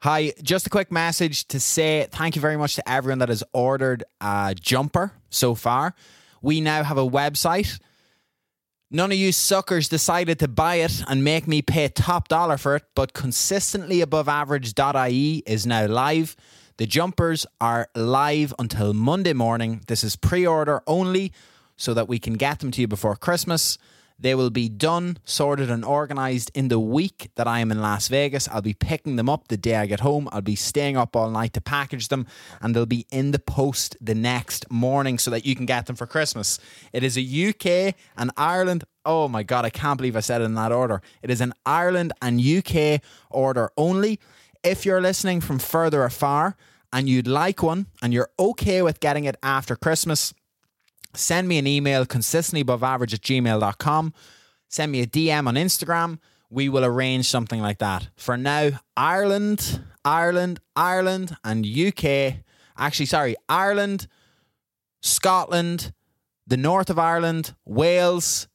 Hi, just a quick message to say thank you very much to everyone that has ordered a jumper so far. We now have a website. None of you suckers decided to buy it and make me pay top dollar for it, but consistentlyAboveAverage.ie is now live. The jumpers are live until Monday morning. This is pre-order only so that we can get them to you before Christmas. They will be done, sorted and organised in the week that I am in Las Vegas. I'll be picking them up the day I get home. I'll be staying up all night to package them, and they'll be in the post the next morning so that you can get them for Christmas. It is a UK and Ireland. Oh my God, I can't believe I said it in that order. It is an Ireland and UK order only. If you're listening from further afar and you'd like one and you're okay with getting it after Christmas, send me an email, consistentlyAboveAverage@gmail.com. Send me a DM on Instagram. We will arrange something like that. For now, Ireland, and UK. Ireland, Scotland, the north of Ireland, Wales,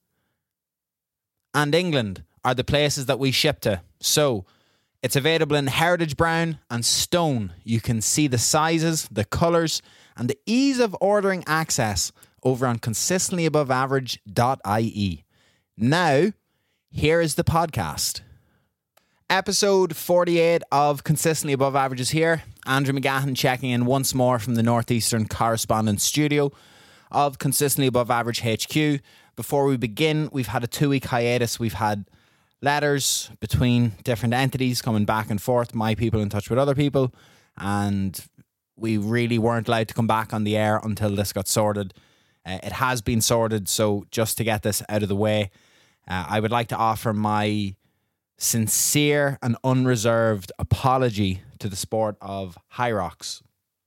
and England are the places that we ship to. So it's available in Heritage Brown and Stone. You can see the sizes, the colours, and the ease of ordering access over on consistentlyAboveAverage.ie. Now, here is the podcast. Episode 48 of Consistently Above Average is here. Andrew McGahan checking in once more from the Northeastern Correspondent Studio of Consistently Above Average HQ. Before we begin, we've had a 2-week hiatus. We've had letters between different entities coming back and forth, my people in touch with other people, and we really weren't allowed to come back on the air until this got sorted. It has been sorted, so just to get this out of the way, I would like to offer my sincere and unreserved apology to the sport of Hyrox.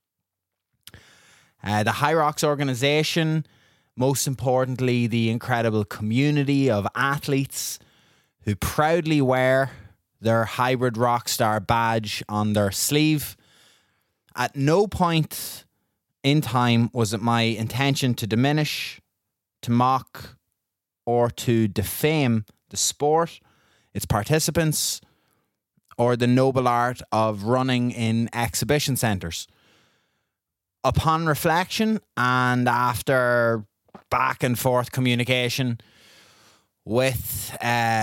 The Hyrox organisation, most importantly, the incredible community of athletes who proudly wear their Hybrid Rockstar badge on their sleeve. At no point in time was it my intention to diminish, to mock, or to defame the sport, its participants, or the noble art of running in exhibition centres. Upon reflection and after back and forth communication with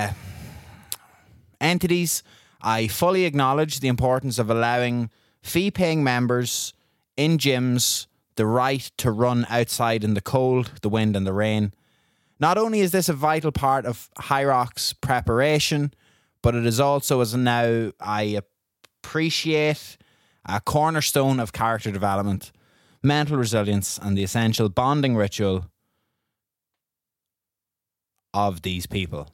entities, I fully acknowledge the importance of allowing fee-paying members in gyms the right to run outside in the cold, the wind and the rain. Not only is this a vital part of Hyrox preparation, but it is also, as now I appreciate, a cornerstone of character development, mental resilience and the essential bonding ritual of these people.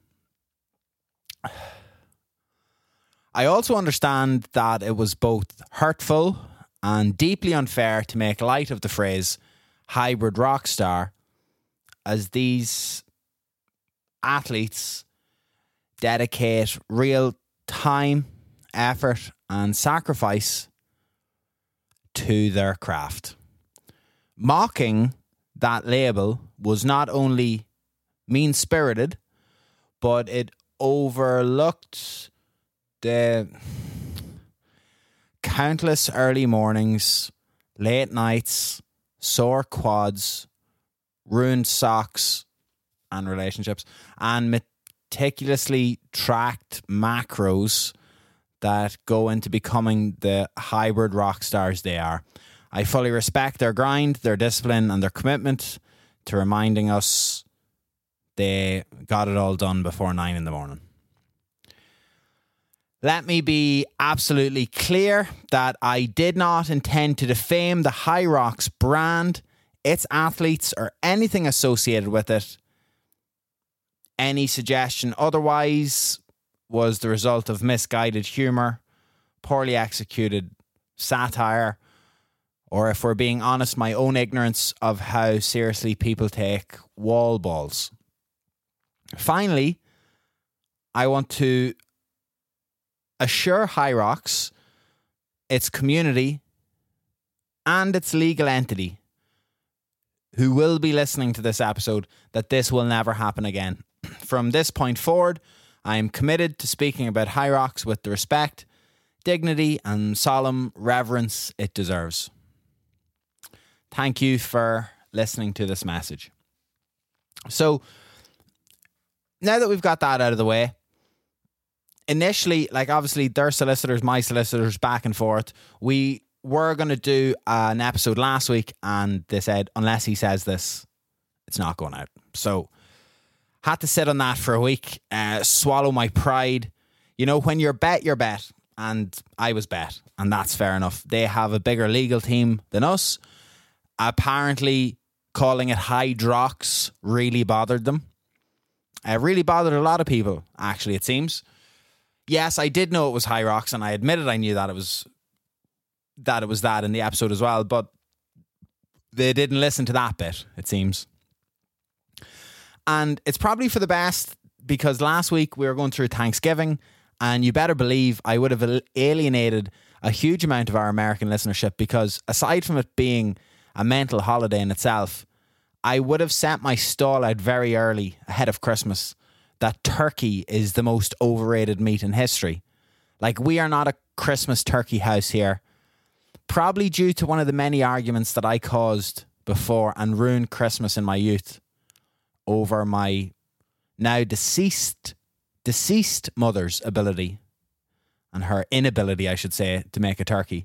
I also understand that it was both hurtful and deeply unfair to make light of the phrase hybrid rock star, as these athletes dedicate real time, effort and sacrifice to their craft. Mocking that label was not only mean-spirited, but it overlooked the countless early mornings, late nights, sore quads, ruined socks and relationships, and meticulously tracked macros that go into becoming the hybrid rock stars they are. I fully respect their grind, their discipline, and their commitment to reminding us they got it all done before 9 a.m. Let me be absolutely clear that I did not intend to defame the Hyrox brand, its athletes, or anything associated with it. Any suggestion otherwise was the result of misguided humour, poorly executed satire, or, if we're being honest, my own ignorance of how seriously people take wall balls. Finally, I want to assure Hyrox, its community, and its legal entity who will be listening to this episode that this will never happen again. From this point forward, I am committed to speaking about Hyrox with the respect, dignity and solemn reverence it deserves. Thank you for listening to this message. So, now that we've got that out of the way, initially, like obviously their solicitors, my solicitors, back and forth, we were going to do an episode last week and they said, unless he says this, it's not going out. So, had to sit on that for a week, swallow my pride. You know, when you're bet, you're bet. And I was bet. And that's fair enough. They have a bigger legal team than us. Apparently, calling it Hydrox really bothered them. It really bothered a lot of people, actually, it seems. Yes, I did know it was Hyrox, and I admitted I knew that it was that in the episode as well, but they didn't listen to that bit, it seems. And it's probably for the best, because last week we were going through Thanksgiving, and you better believe I would have alienated a huge amount of our American listenership, because aside from it being a mental holiday in itself, I would have sent my stall out very early ahead of Christmas that turkey is the most overrated meat in history. Like, we are not a Christmas turkey house here. Probably due to one of the many arguments that I caused before and ruined Christmas in my youth over my now deceased mother's ability, and her inability, I should say, to make a turkey.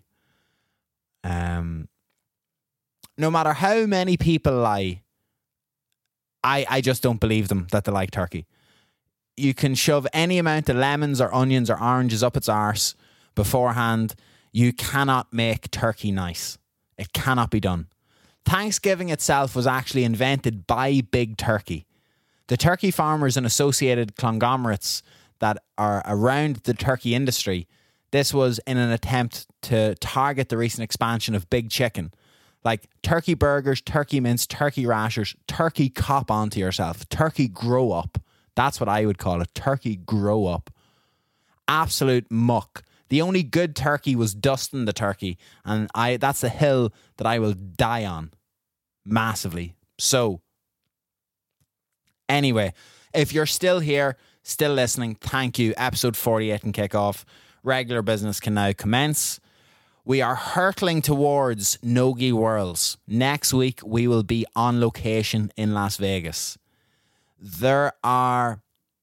No matter how many people lie, I just don't believe them that they like turkey. You can shove any amount of lemons or onions or oranges up its arse beforehand. You cannot make turkey nice. It cannot be done. Thanksgiving itself was actually invented by Big Turkey. The turkey farmers and associated conglomerates that are around the turkey industry, this was in an attempt to target the recent expansion of Big Chicken. Like turkey burgers, turkey mince, turkey rashers, turkey cop onto yourself, turkey grow up. That's what I would call it, turkey grow up. Absolute muck. The only good turkey was dusting the turkey, and that's the hill that I will die on massively. So, anyway, if you're still here, still listening, thank you. Episode 48 can kick off. Regular business can now commence. We are hurtling towards Nogi Worlds. Next week, we will be on location in Las Vegas. There are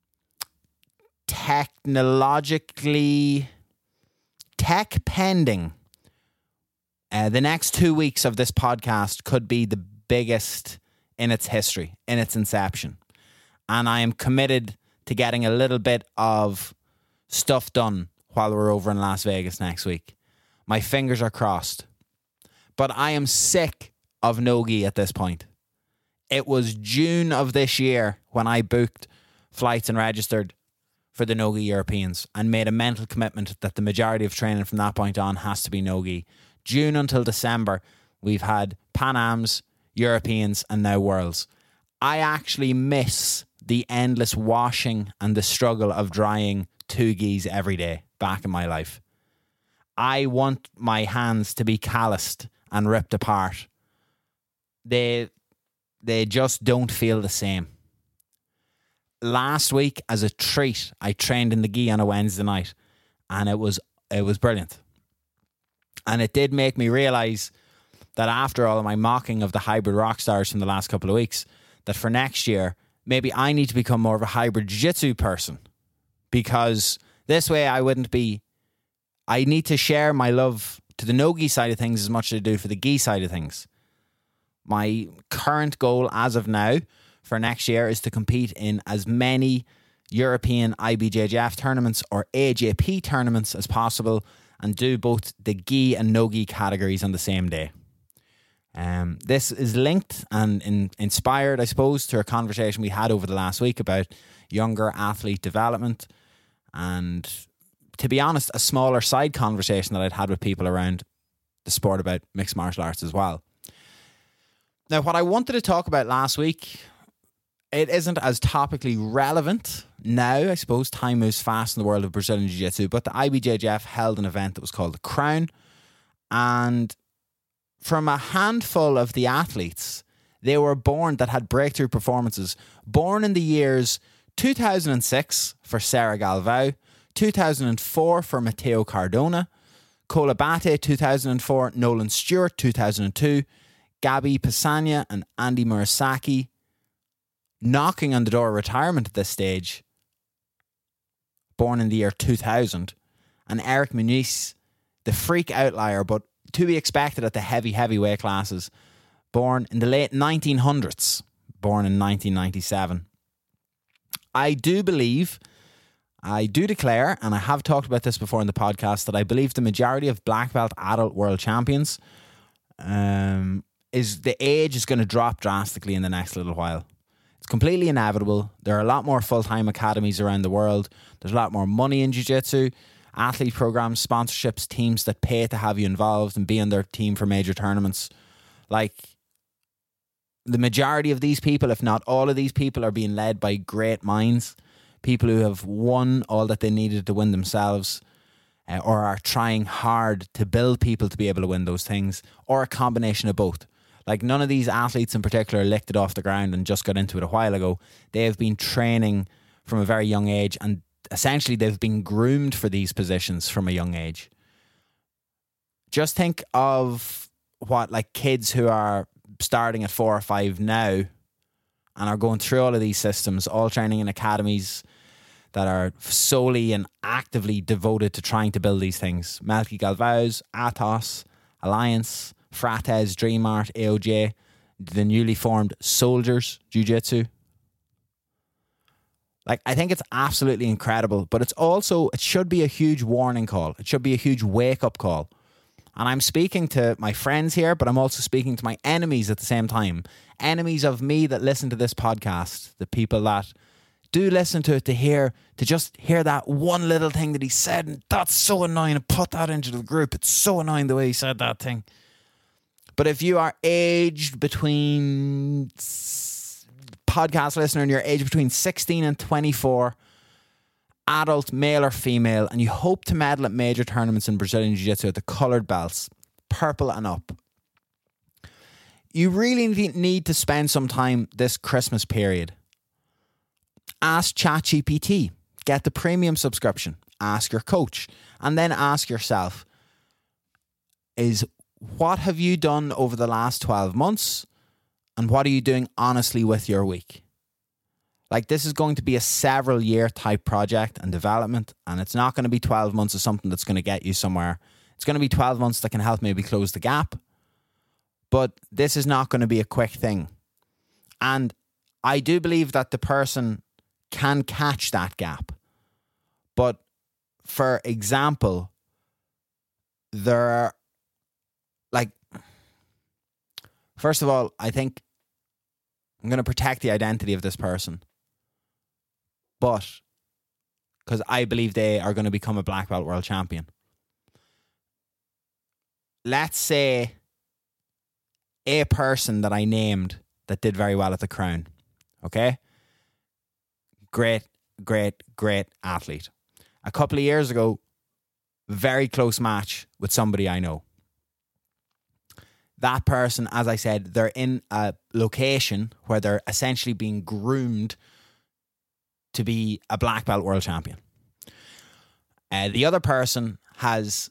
tech pending. The next 2 weeks of this podcast could be the biggest in its history, in its inception. And I am committed to getting a little bit of stuff done while we're over in Las Vegas next week. My fingers are crossed. But I am sick of Nogi at this point. It was June of this year when I booked flights and registered for the Nogi Europeans and made a mental commitment that the majority of training from that point on has to be Nogi. June until December, we've had Pan Ams, Europeans, and now Worlds. I actually miss the endless washing and the struggle of drying two gis every day back in my life. I want my hands to be calloused and ripped apart. They just don't feel the same. Last week, as a treat, I trained in the gi on a Wednesday night, and it was brilliant. And it did make me realise that after all of my mocking of the hybrid rock stars from the last couple of weeks, that for next year, maybe I need to become more of a hybrid jiu-jitsu person, because this way I need to share my love to the no-gi side of things as much as I do for the gi side of things. My current goal as of now for next year is to compete in as many European IBJJF tournaments or AJP tournaments as possible and do both the gi and no-gi categories on the same day. This is linked and inspired, I suppose, to a conversation we had over the last week about younger athlete development, and to be honest, a smaller side conversation that I'd had with people around the sport about mixed martial arts as well. Now, what I wanted to talk about last week, it isn't as topically relevant now. I suppose time moves fast in the world of Brazilian Jiu-Jitsu, but the IBJJF held an event that was called the Crown, and from a handful of the athletes, they were born that had breakthrough performances, born in the years 2006 for Sarah Galvão, 2004 for Matteo Cardona. Colabate 2004, Nolan Stewart 2002, Gabi Pisagna and Andy Murasaki. Knocking on the door of retirement at this stage, born in the year 2000. And Eric Muniz, the freak outlier, but to be expected at the heavyweight classes, born in the late 1900s, born in 1997. I do declare, and I have talked about this before in the podcast, that I believe the majority of black belt adult world champions is the age is going to drop drastically in the next little while. It's completely inevitable. There are a lot more full-time academies around the world. There's a lot more money in jiu-jitsu, athlete programs, sponsorships, teams that pay to have you involved and be on their team for major tournaments. Like, the majority of these people, if not all of these people, are being led by great minds. People who have won all that they needed to win themselves, or are trying hard to build people to be able to win those things, or a combination of both. Like, none of these athletes in particular licked it off the ground and just got into it a while ago. They have been training from a very young age, and essentially they've been groomed for these positions from a young age. Just think of what, like, kids who are starting at 4 or 5 now and are going through all of these systems, all training in academies that are solely and actively devoted to trying to build these things. Melky Galvao's, Athos, Alliance, Frates, Dream Art, AOJ, the newly formed Soldiers Jiu-Jitsu. Like, I think it's absolutely incredible, but it should be a huge warning call. It should be a huge wake-up call. And I'm speaking to my friends here, but I'm also speaking to my enemies at the same time. Enemies of me that listen to this podcast, the people that do listen to it to just hear that one little thing that he said, and that's so annoying, and put that into the group. It's so annoying the way he said that thing. But if you are aged between, podcast listener, and you're aged between 16 and 24, adult, male or female, and you hope to medal at major tournaments in Brazilian Jiu-Jitsu at the coloured belts, purple and up, you really need to spend some time this Christmas period. Ask ChatGPT. Get the premium subscription. Ask your coach. And then ask yourself, what have you done over the last 12 months? And what are you doing honestly with your week? Like, this is going to be a several year type project and development. And it's not going to be 12 months of something that's going to get you somewhere. It's going to be 12 months that can help maybe close the gap. But this is not going to be a quick thing. And I do believe that the person can catch that gap. But for example, there are, like, first of all, I think I'm going to protect the identity of this person. But because I believe they are going to become a black belt world champion. Let's say a person that I named that did very well at the Crown. Okay? Great athlete. A couple of years ago, very close match with somebody I know. That person, as I said, they're in a location where they're essentially being groomed to be a black belt world champion. The other person has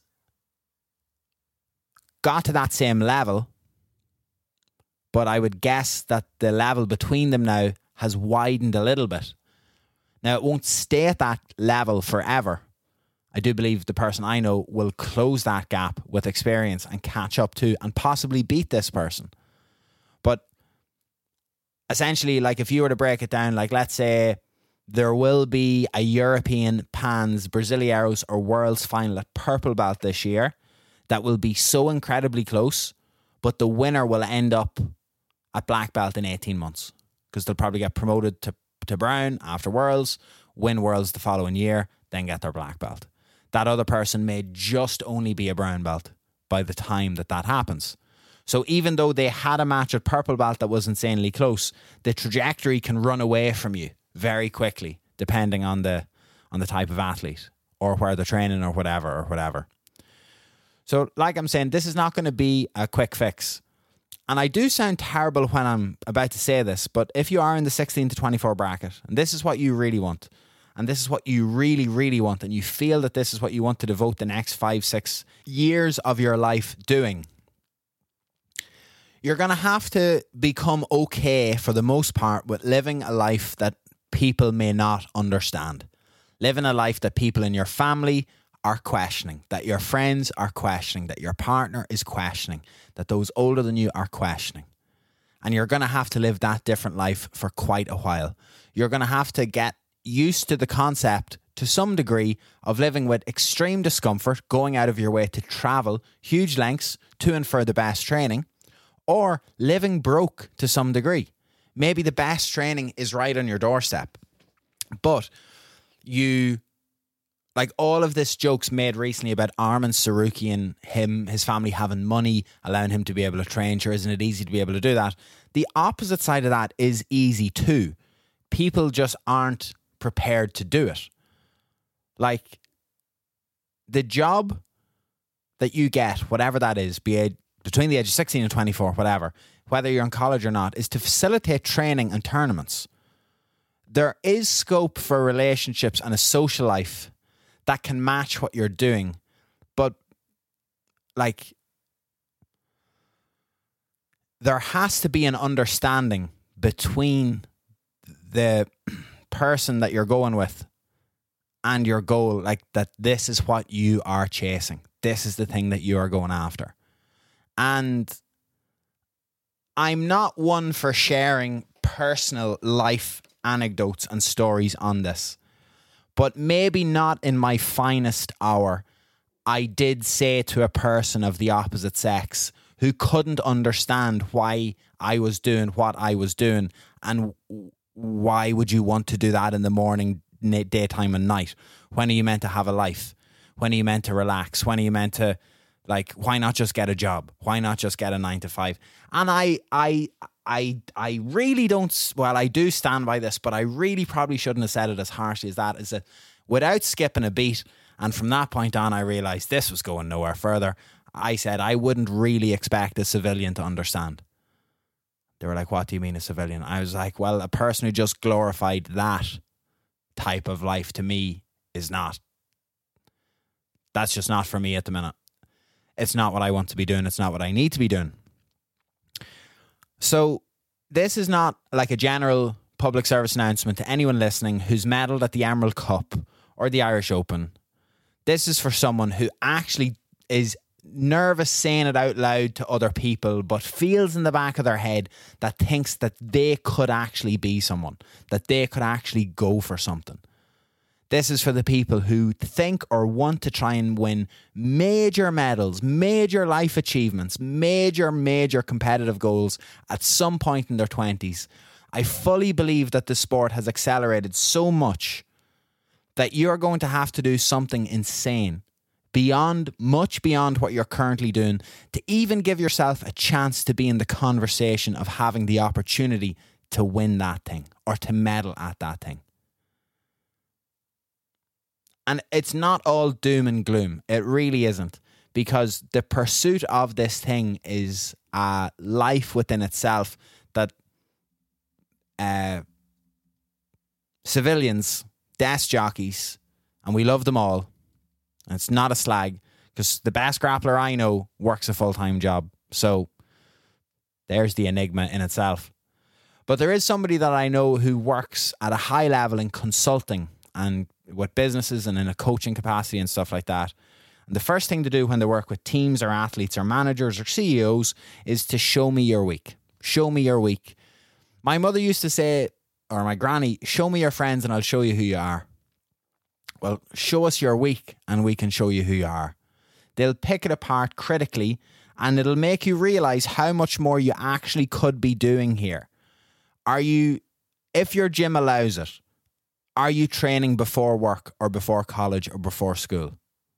got to that same level, but I would guess that the level between them now has widened a little bit. Now, it won't stay at that level forever. I do believe the person I know will close that gap with experience and catch up to and possibly beat this person. But essentially, like, if you were to break it down, like, let's say there will be a European PANS, Brasileiros or Worlds final at purple belt this year that will be so incredibly close, but the winner will end up at black belt in 18 months because they'll probably get promoted to brown after Worlds, win Worlds the following year, then get their black belt. That other person may just only be a brown belt by the time that happens. So even though they had a match at purple belt that was insanely close, the trajectory can run away from you very quickly, depending on the type of athlete or where they're training or whatever. So like I'm saying, this is not going to be a quick fix. And I do sound terrible when I'm about to say this, but if you are in the 16 to 24 bracket, and this is what you really want, and this is what you really, really want, and you feel that this is what you want to devote the next 5-6 years of your life doing, you're going to have to become okay, for the most part, with living a life that people may not understand. Living a life that people in your family are questioning, that your friends are questioning, that your partner is questioning, that those older than you are questioning. And you're going to have to live that different life for quite a while. You're going to have to get used to the concept, to some degree, of living with extreme discomfort, going out of your way to travel huge lengths to and for the best training, or living broke to some degree. Maybe the best training is right on your doorstep, but like all of this jokes made recently about Armin Sarukian, his family having money, allowing him to be able to train. Sure, isn't it easy to be able to do that? The opposite side of that is easy too. People just aren't prepared to do it. Like, the job that you get, whatever that is, be it between the age of 16 and 24, whatever, whether you're in college or not, is to facilitate training and tournaments. There is scope for relationships and a social life that can match what you're doing. But, like, there has to be an understanding between the person that you're going with and your goal, like, that this is what you are chasing. This is the thing that you are going after. And I'm not one for sharing personal life anecdotes and stories on this, but maybe not in my finest hour, I did say to a person of the opposite sex who couldn't understand why I was doing what I was doing, and why would you want to do that in the morning, daytime and night? When are you meant to have a life? When are you meant to relax? When are you meant to, like, why not just get a job? Why not just get a 9-to-5? And I really don't, well, I do stand by this, but I really probably shouldn't have said it as harshly as that, is that without skipping a beat, and from that point on I realised this was going nowhere further, I said I wouldn't really expect a civilian to understand. They were like, what do you mean a civilian? I was like, well, a person who just glorified that type of life to me is not. That's just not for me at the minute. It's not what I want to be doing. It's not what I need to be doing. So this is not like a general public service announcement to anyone listening who's medalled at the Emerald Cup or the Irish Open. This is for someone who actually is nervous saying it out loud to other people, but feels in the back of their head that thinks that they could actually be someone, that they could actually go for something. This is for the people who think or want to try and win major medals, major life achievements, major competitive goals at some point in their 20s. I fully believe that the sport has accelerated so much that you're going to have to do something insane, much beyond what you're currently doing, to even give yourself a chance to be in the conversation of having the opportunity to win that thing or to medal at that thing. And it's not all doom and gloom. It really isn't. Because the pursuit of this thing is a life within itself that civilians, desk jockeys, and we love them all. And it's not a slag, because the best grappler I know works a full-time job. So there's the enigma in itself. But there is somebody that I know who works at a high level in consulting and with businesses and in a coaching capacity and stuff like that. And the first thing to do when they work with teams or athletes or managers or CEOs is to show me your week. Show me your week. My mother used to say, or my granny, show me your friends and I'll show you who you are. Well, show us your week and we can show you who you are. They'll pick it apart critically and it'll make you realise how much more you actually could be doing here. If your gym allows it, are you training before work or before college or before school?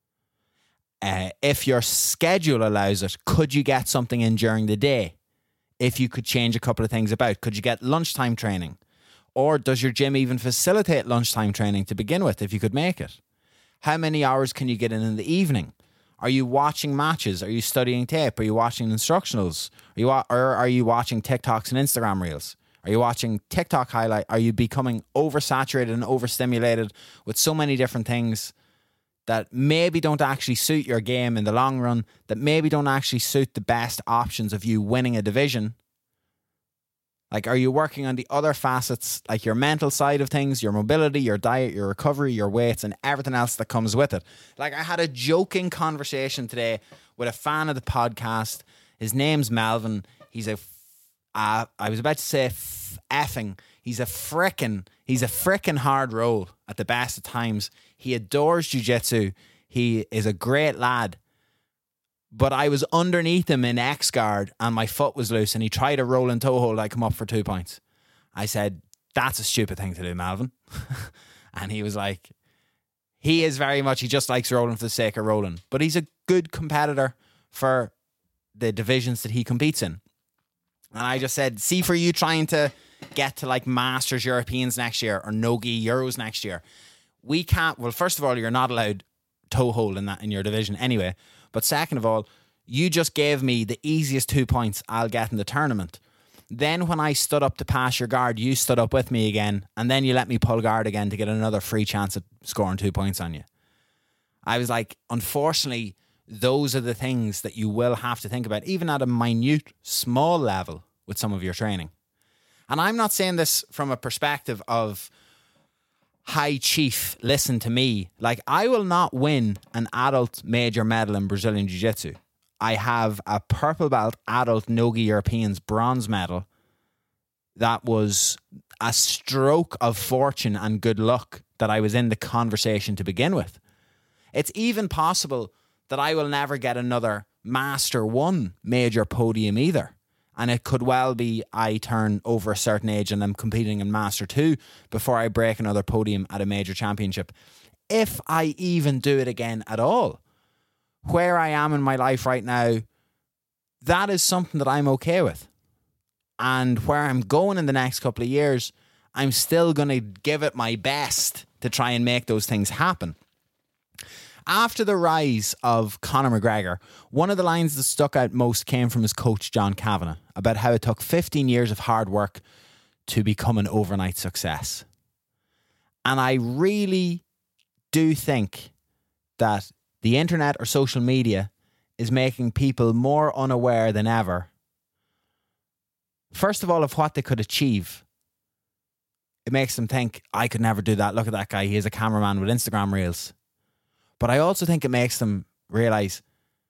If your schedule allows it, could you get something in during the day? If you could change a couple of things about, could you get lunchtime training? Or does your gym even facilitate lunchtime training to begin with, if you could make it? How many hours can you get in the evening? Are you watching matches? Are you studying tape? Are you watching instructionals? Or are you watching TikToks and Instagram reels? Are you watching TikTok highlight? Are you becoming oversaturated and overstimulated with so many different things that maybe don't actually suit your game in the long run, that maybe don't actually suit the best options of you winning a division? Like, are you working on the other facets, like your mental side of things, your mobility, your diet, your recovery, your weights, and everything else that comes with it? Like, I had a joking conversation today with a fan of the podcast. His name's Melvin. He's I was about to say effing. He's a frickin' hard roll at the best of times. He adores jiu-jitsu. He is a great lad. But I was underneath him in X-guard and my foot was loose and he tried a rolling toe hold. I come up for 2 points. I said, that's a stupid thing to do, Melvin. And he was like, he just likes rolling for the sake of rolling. But he's a good competitor for the divisions that he competes in. And I just said, see, for you trying to get to like Masters Europeans next year or Nogi Euros next year, we can't. Well, first of all, you're not allowed toe hold in your division anyway. But second of all, you just gave me the easiest 2 points I'll get in the tournament. Then when I stood up to pass your guard, you stood up with me again, and then you let me pull guard again to get another free chance at scoring 2 points on you. I was like, unfortunately, those are the things that you will have to think about, even at a minute, small level with some of your training. And I'm not saying this from a perspective of, hi, chief, listen to me. Like, I will not win an adult major medal in Brazilian Jiu-Jitsu. I have a purple belt adult Nogi Europeans bronze medal. That was a stroke of fortune and good luck that I was in the conversation to begin with. It's even possible that I will never get another Master 1 major podium either. And it could well be I turn over a certain age and I'm competing in Master 2 before I break another podium at a major championship. If I even do it again at all. Where I am in my life right now, that is something that I'm okay with. And where I'm going in the next couple of years, I'm still going to give it my best to try and make those things happen. After the rise of Conor McGregor, one of the lines that stuck out most came from his coach, John Kavanagh, about how it took 15 years of hard work to become an overnight success. And I really do think that the internet or social media is making people more unaware than ever. First of all, of what they could achieve. It makes them think, I could never do that. Look at that guy. He is a cameraman with Instagram reels. But I also think it makes them realize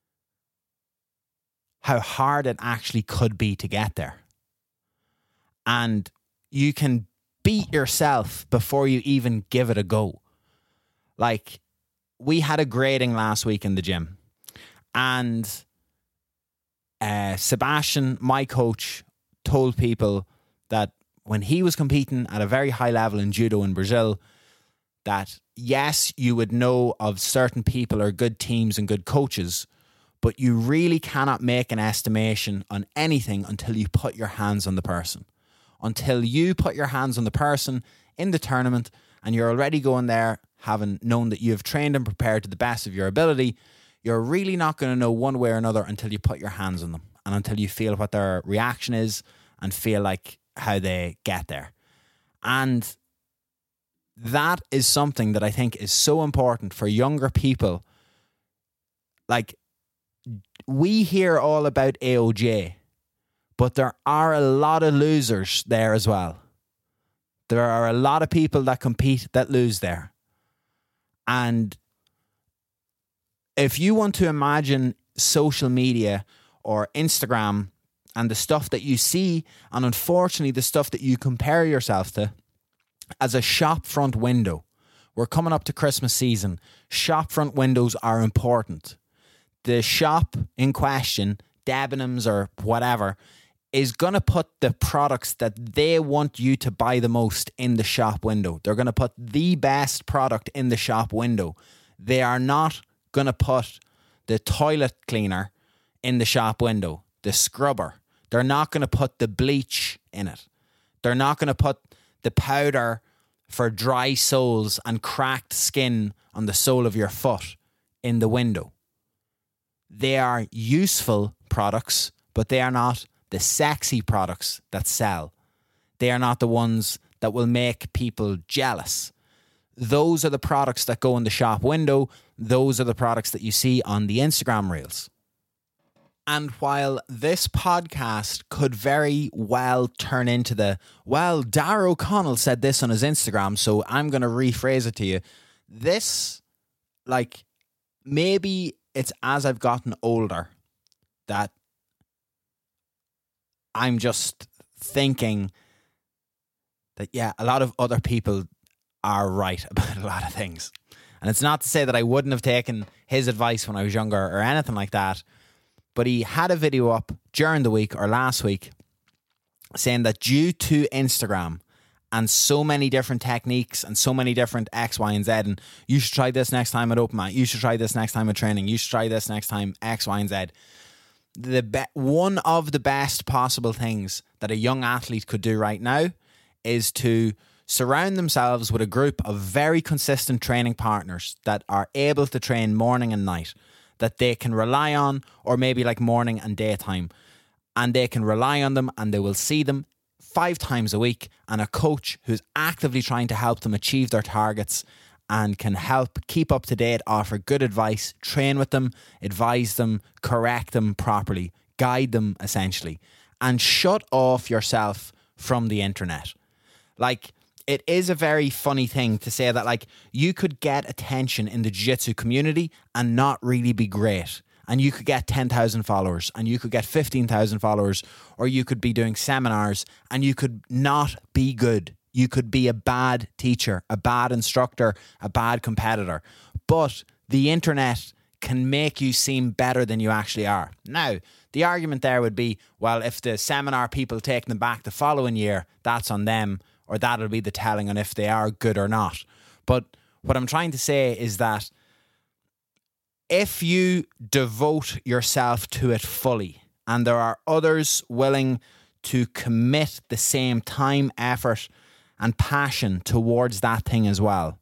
how hard it actually could be to get there. And you can beat yourself before you even give it a go. Like, we had a grading last week in the gym. And Sebastian, my coach, told people that when he was competing at a very high level in judo in Brazil, that yes, you would know of certain people or good teams and good coaches, but you really cannot make an estimation on anything until you put your hands on the person. Until you put your hands on the person in the tournament and you're already going there having known that you have trained and prepared to the best of your ability, you're really not going to know one way or another until you put your hands on them and until you feel what their reaction is and feel like how they get there. And that is something that I think is so important for younger people. Like, we hear all about AOJ, but there are a lot of losers there as well. There are a lot of people that compete that lose there. And if you want to imagine social media or Instagram and the stuff that you see, and unfortunately the stuff that you compare yourself to, as a shop front window. We're coming up to Christmas season. Shop front windows are important. The shop in question, Debenhams or whatever, is going to put the products that they want you to buy the most in the shop window. They're going to put the best product in the shop window. They are not going to put the toilet cleaner in the shop window, the scrubber. They're not going to put the bleach in it. They're not going to put the powder for dry soles and cracked skin on the sole of your foot in the window. They are useful products, but they are not the sexy products that sell. They are not the ones that will make people jealous. Those are the products that go in the shop window. Those are the products that you see on the Instagram reels. And while this podcast could very well turn into Dara O'Connell said this on his Instagram, so I'm going to rephrase it to you. This, maybe it's as I've gotten older that I'm just thinking that, a lot of other people are right about a lot of things. And it's not to say that I wouldn't have taken his advice when I was younger or anything like that. But he had a video up during the week or last week saying that due to Instagram and so many different techniques and so many different X, Y, and Z, and you should try this next time at Open Mat, you should try this next time at training, you should try this next time X, Y, and Z. One of the best possible things that a young athlete could do right now is to surround themselves with a group of very consistent training partners that are able to train morning and night, that they can rely on, or maybe like morning and daytime, and they can rely on them and they will see them 5 times a week, and a coach who's actively trying to help them achieve their targets and can help keep up to date, offer good advice, train with them, advise them, correct them properly, guide them essentially, and shut off yourself from the internet. It is a very funny thing to say that you could get attention in the jiu-jitsu community and not really be great. And you could get 10,000 followers and you could get 15,000 followers, or you could be doing seminars and you could not be good. You could be a bad teacher, a bad instructor, a bad competitor. But the internet can make you seem better than you actually are. Now, the argument there would be, well, if the seminar people take them back the following year, that's on them, or that'll be the telling on if they are good or not. But what I'm trying to say is that if you devote yourself to it fully, and there are others willing to commit the same time, effort, and passion towards that thing as well,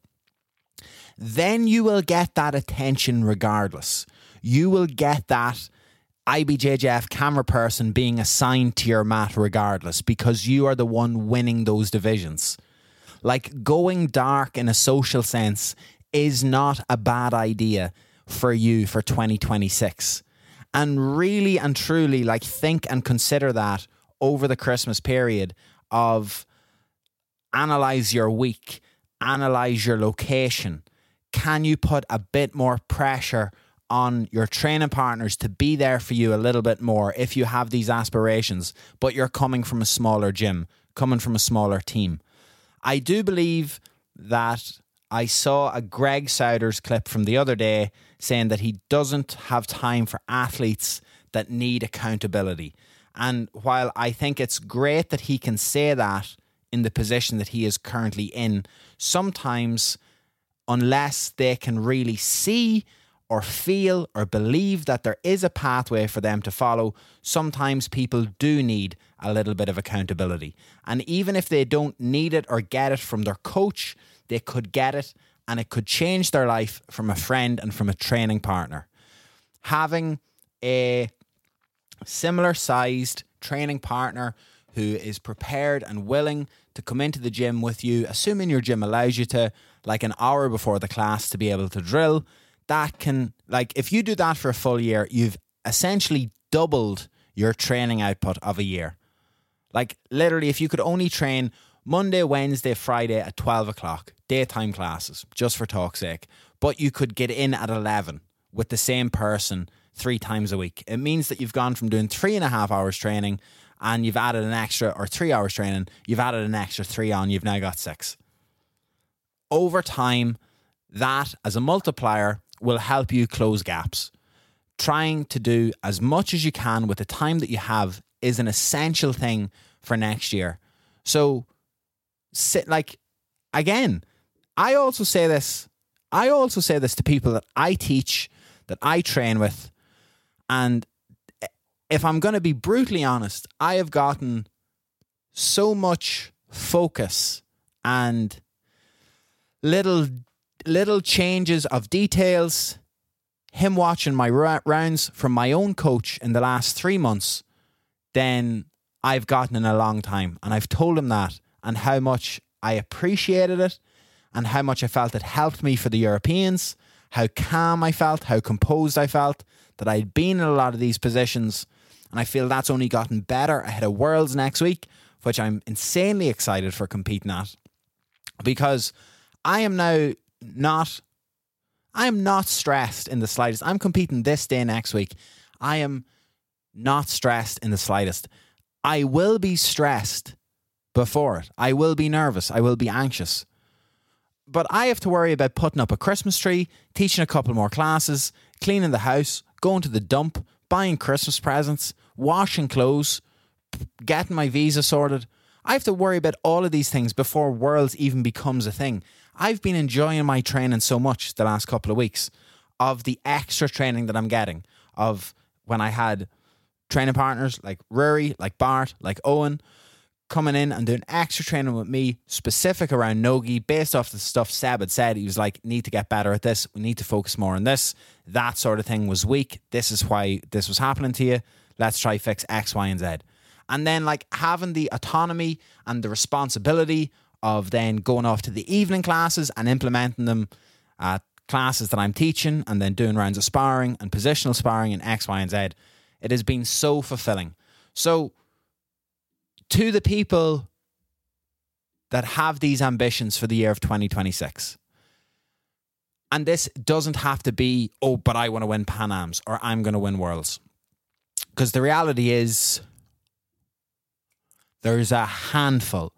then you will get that attention regardless. You will get that IBJJF camera person being assigned to your mat regardless, because you are the one winning those divisions. Going dark in a social sense is not a bad idea for you for 2026. And really and truly, think and consider that over the Christmas period of analyze your week, analyze your location. Can you put a bit more pressure on your training partners to be there for you a little bit more if you have these aspirations, but you're coming from a smaller gym, coming from a smaller team? I do believe that I saw a Greg Souders clip from the other day saying that he doesn't have time for athletes that need accountability. And while I think it's great that he can say that in the position that he is currently in, sometimes unless they can really see or feel or believe that there is a pathway for them to follow, sometimes people do need a little bit of accountability. And even if they don't need it or get it from their coach, they could get it, and it could change their life from a friend and from a training partner. Having a similar sized training partner who is prepared and willing to come into the gym with you, assuming your gym allows you to, an hour before the class to be able to drill, that can, if you do that for a full year, you've essentially doubled your training output of a year. Literally, if you could only train Monday, Wednesday, Friday at 12 o'clock, daytime classes, just for talk's sake, but you could get in at 11 with the same person 3 times a week. It means that you've gone from doing 3.5 hours training and you've added an extra, or 3 hours training, you've added an extra 3 on, you've now got 6. Over time, that as a multiplier will help you close gaps. Trying to do as much as you can with the time that you have is an essential thing for next year. So, again, I also say this to people that I teach, that I train with, and if I'm going to be brutally honest, I have gotten so much focus and little changes of details, him watching my rounds from my own coach in the last 3 months, then I've gotten in a long time. And I've told him that and how much I appreciated it and how much I felt it helped me for the Europeans, how calm I felt, how composed I felt, that I'd been in a lot of these positions. And I feel that's only gotten better ahead of Worlds next week, which I'm insanely excited for competing at. Because I am not stressed in the slightest. I'm competing this day next week. I am not stressed in the slightest. I will be stressed before it. I will be nervous. I will be anxious. But I have to worry about putting up a Christmas tree, teaching a couple more classes, cleaning the house, going to the dump, buying Christmas presents, washing clothes, getting my visa sorted. I have to worry about all of these things before Worlds even becomes a thing. I've been enjoying my training so much the last couple of weeks, of the extra training that I'm getting, of when I had training partners like Rory, like Bart, like Owen, coming in and doing extra training with me, specific around Nogi, based off the stuff Seb had said. He was like, need to get better at this. We need to focus more on this. That sort of thing was weak. This is why this was happening to you. Let's try fix X, Y, and Z. And then like having the autonomy and the responsibility of then going off to the evening classes and implementing them at classes that I'm teaching, and then doing rounds of sparring and positional sparring and X, Y, and Z. It has been so fulfilling. So to the people that have these ambitions for the year of 2026, and this doesn't have to be, oh, but I want to win Pan Ams or I'm going to win Worlds. Because the reality is there's a handful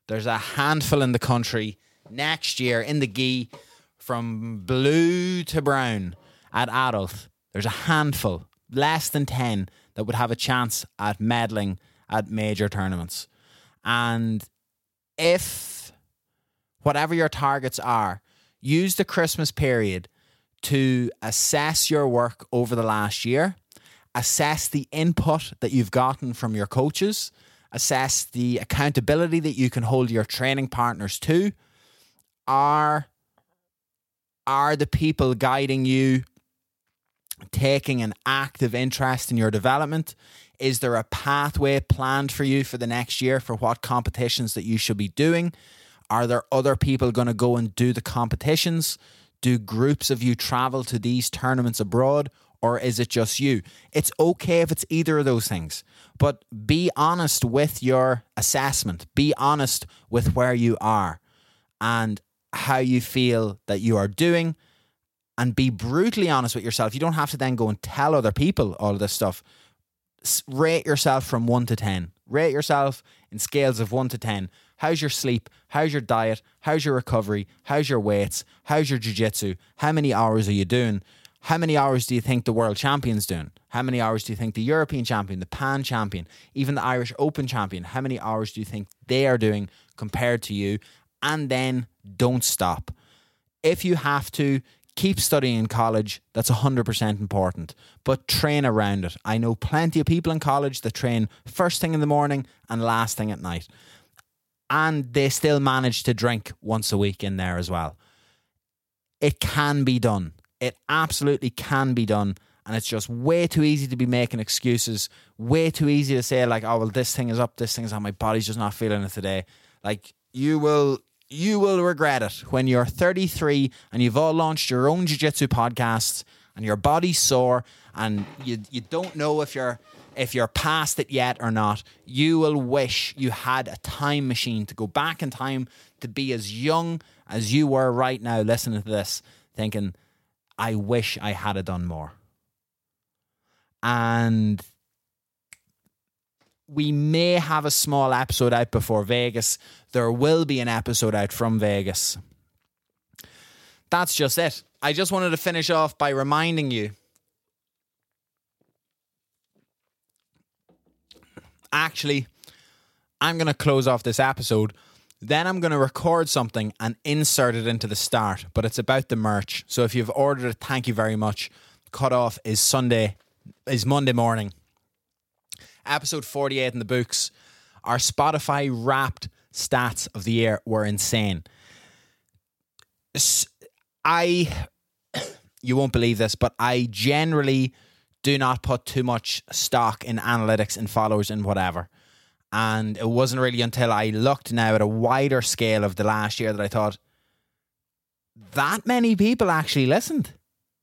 in the country next year in the gi, from blue to brown at adult. There's a handful, less than 10, that would have a chance at medaling at major tournaments. And if whatever your targets are, use the Christmas period to assess your work over the last year, assess the input that you've gotten from your coaches, assess the accountability that you can hold your training partners to. Are the people guiding you taking an active interest in your development? Is there a pathway planned for you for the next year for what competitions that you should be doing? Are there other people going to go and do the competitions? Do groups of you travel to these tournaments abroad? Or is it just you? It's okay if it's either of those things. But be honest with your assessment. Be honest with where you are and how you feel that you are doing. And be brutally honest with yourself. You don't have to then go and tell other people all of this stuff. Rate yourself from 1 to 10. Rate yourself in scales of 1 to 10. How's your sleep? How's your diet? How's your recovery? How's your weights? How's your jiu-jitsu? How many hours are you doing? How many hours do you think the world champion's doing? How many hours do you think the European champion, the Pan champion, even the Irish Open champion, how many hours do you think they are doing compared to you? And then don't stop. If you have to, keep studying in college. That's 100% important. But train around it. I know plenty of people in college that train first thing in the morning and last thing at night. And they still manage to drink once a week in there as well. It can be done. It absolutely can be done. And it's just way too easy to be making excuses. Way too easy to say like, oh, well, this thing is up, this thing is on, my body's just not feeling it today. Like, you will regret it when you're 33 and you've all launched your own jiu-jitsu podcasts and your body's sore and you don't know if you're past it yet or not. You will wish you had a time machine to go back in time to be as young as you were right now listening to this, thinking, I wish I had done more. And we may have a small episode out before Vegas. There will be an episode out from Vegas. That's just it. I just wanted to finish off by reminding you. Actually, I'm going to close off this episode. Then I'm going to record something and insert it into the start. But it's about the merch. So if you've ordered it, thank you very much. Cutoff is Monday morning. Episode 48 in the books. Our Spotify Wrapped stats of the year were insane. You won't believe this, but I generally do not put too much stock in analytics and followers and whatever. And it wasn't really until I looked now at a wider scale of the last year that I thought, that many people actually listened.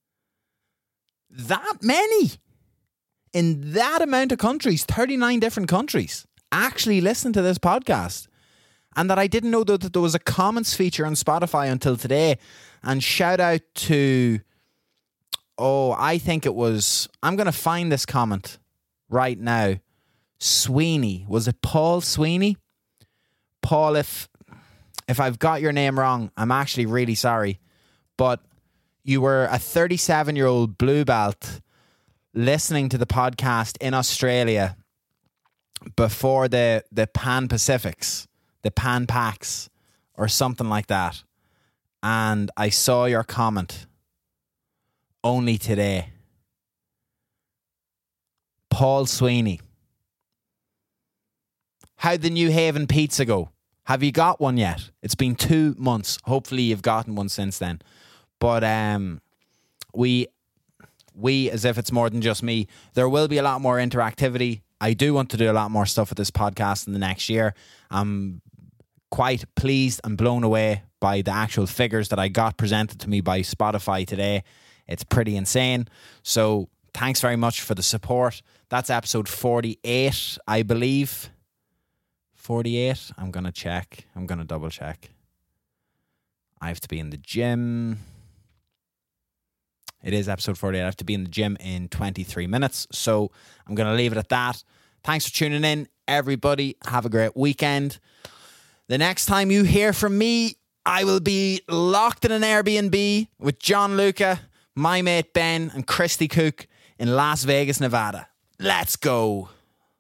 That many. In that amount of countries, 39 different countries, actually listened to this podcast. And that I didn't know that there was a comments feature on Spotify until today. And shout out to, I think it was, I'm going to find this comment right now. Sweeney. Was it Paul Sweeney? Paul, if I've got your name wrong, I'm actually really sorry. But you were a 37-year-old blue belt listening to the podcast in Australia before the Pan Pacifics, the Pan Pacs, or something like that. And I saw your comment only today. Paul Sweeney. How'd the New Haven pizza go? Have you got one yet? It's been 2 months. Hopefully you've gotten one since then. But we, as if it's more than just me, there will be a lot more interactivity. I do want to do a lot more stuff with this podcast in the next year. I'm quite pleased and blown away by the actual figures that I got presented to me by Spotify today. It's pretty insane. So thanks very much for the support. That's episode 48, I believe. 48. I'm going to check. I'm going to double check. I have to be in the gym. It is episode 48. I have to be in the gym in 23 minutes. So I'm going to leave it at that. Thanks for tuning in, everybody. Have a great weekend. The next time you hear from me, I will be locked in an Airbnb with John Luca, my mate Ben, and Christy Cook in Las Vegas, Nevada. Let's go.